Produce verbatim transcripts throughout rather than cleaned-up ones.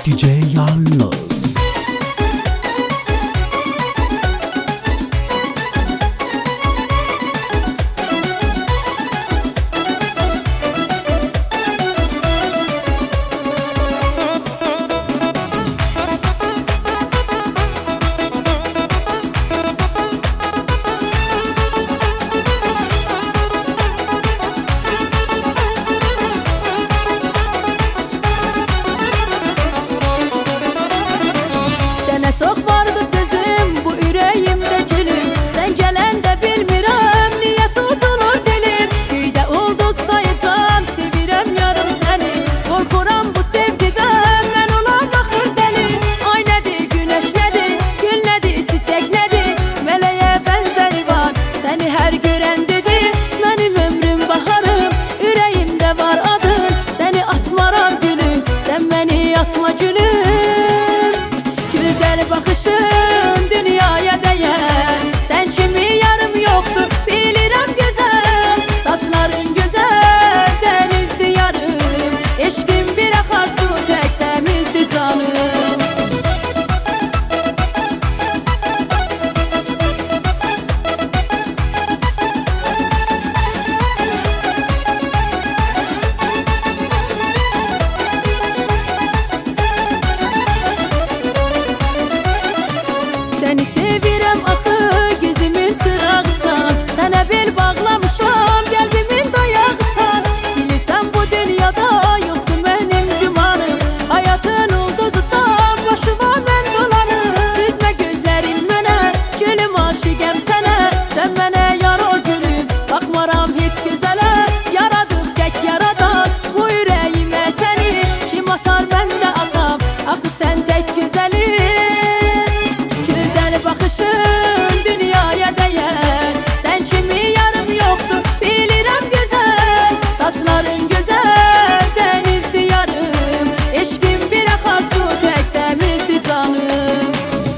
D J Yalnız. Çok vardı sözüm bu yüreğimde gülüm. Sen gelende bilmirəm niye tutulur dilim. Güyde oldu sayıtam sevirəm yarım seni. Korkuram bu sevgiden ben olan bakır deli. Ay nedir güneş nedir gül nedir çiçek nedir. Meleğe benzeri var seni her gören dedi. Benim ömrüm baharım yüreğimde var adın. Seni atmaram gülüm sen beni atma gülüm. Güzel bakışın dünyaya değer. Sen kimi yarım yoktur bilirəm güzel. Saçların güzel denizdi yarım. Eşkin bir akar su tek temizdi canım. Seni sevirəm axı gözümün çırağısan. Sənə bel bağlamışam qəlbimin dayağısan. Bilirsən bu dünyada yoxdur mənim gümanım. Hayatın ulduzusan başıma mən dolanım. Süzmə gözlərin mənə gülüm aşiqəm sənə. Sən mənə yar ol gülüm baxmaram heç gözələ. Yaradıb tək yaradan bu ürəyimə səni. Kim atar mən də atam axı sən tək gözəlim. Bakışın dünyaya değer. Sen kimi yarım yoktur bilirəm güzel. Saçların güzel denizdi yarım. Eşkin bir akar su tek temizdi canım.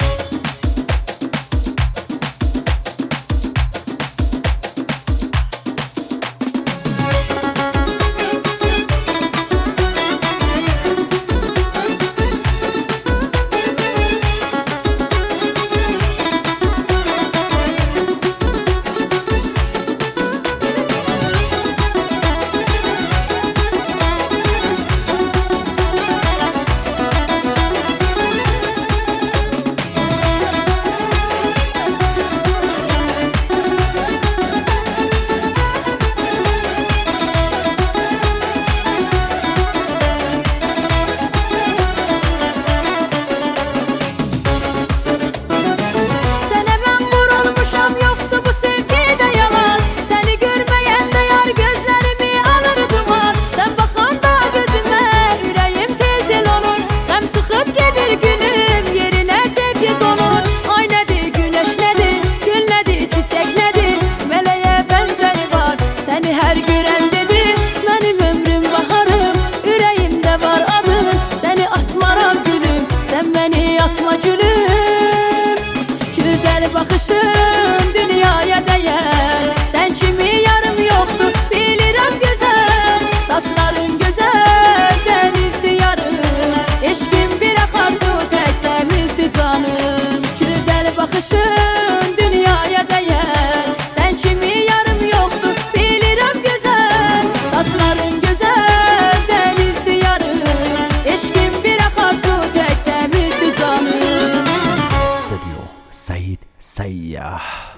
Atma gülüm. Güzel bakışın dünyaya değer. Sen kimi yarım yoktur bilirəm güzel. Saçların güzel denizdi yarım. Eşkin bir akar su tek temizdi canım. Güzel bakışın dünyaya değer. Sen kimi yarım yoktur bilirəm güzel. Saçların güzel denizdi yarım. Eşkin bir akar su tek temizdi canım. Said Sayyah.